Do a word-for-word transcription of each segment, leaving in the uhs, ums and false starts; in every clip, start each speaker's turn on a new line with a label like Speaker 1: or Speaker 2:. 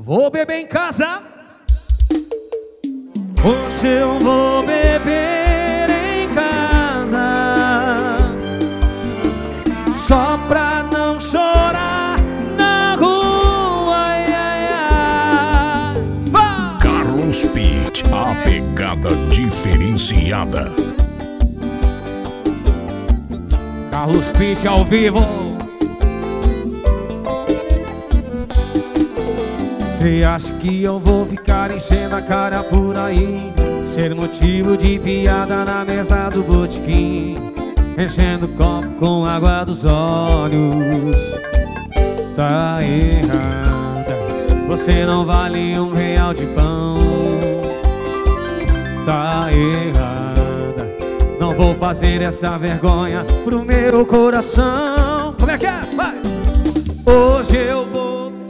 Speaker 1: Vou beber em casa. Hoje eu vou beber em casa, só pra não chorar na rua. Ai, ai, ai. Vai!
Speaker 2: Carlos Pitt, a pegada diferenciada.
Speaker 1: Carlos Pitt ao vivo. Cê acha que eu vou ficar enchendo a cara por aí, ser motivo de piada na mesa do botequim, enchendo o copo com água dos olhos? Tá errada, você não vale um real de pão. Tá errada, não vou fazer essa vergonha pro meu coração. Como é que é? Vai! Hoje eu vou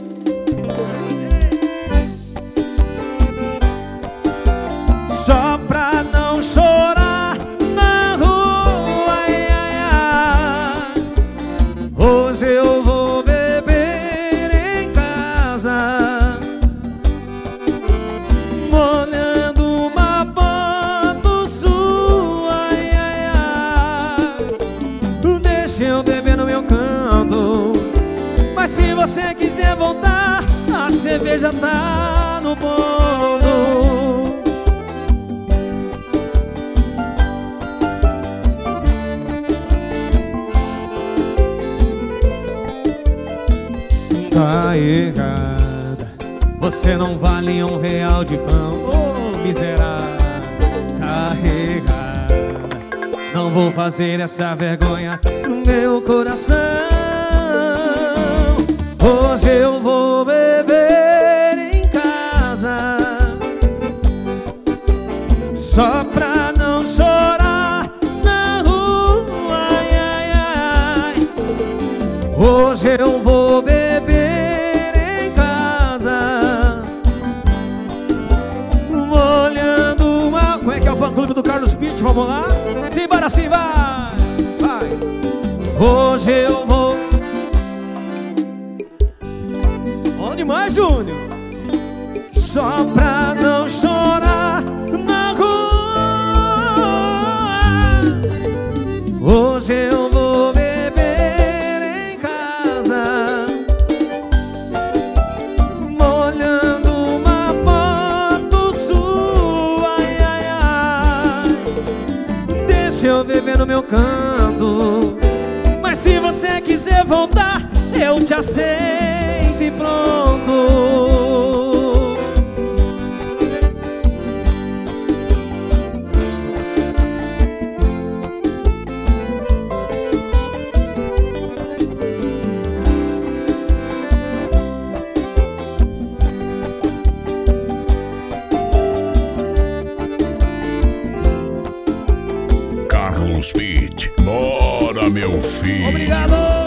Speaker 1: só pra não chorar na rua. Ai, ai, ai. Hoje eu vou beber em casa, molhando uma foto sua. Ai, ai, ai. Deixa eu beber no meu canto, mas se você quiser voltar, a cerveja tá no ponto. Tá errada, você não vale um real de pão. Oh, miserável, tá errada, não vou fazer essa vergonha no meu coração. Hoje eu vou beber em casa, só pra não chorar na rua. Ai, ai, ai. Hoje eu vou beber em casa, molhando uma... Como é que é o fã-clube do Carlos Pitt? Vamos lá? Simbora, sim, vai! Vai! Hoje eu vou... Onde mais, Júnior? Só pra não chorar na rua. Hoje eu vou beber em casa, molhando uma foto sua. Ai, ai, ai. Deixa eu beber no meu canto, mas se você quiser voltar, eu te aceito e pronto.
Speaker 2: Carlos Pitt, bora meu filho.
Speaker 1: Obrigado!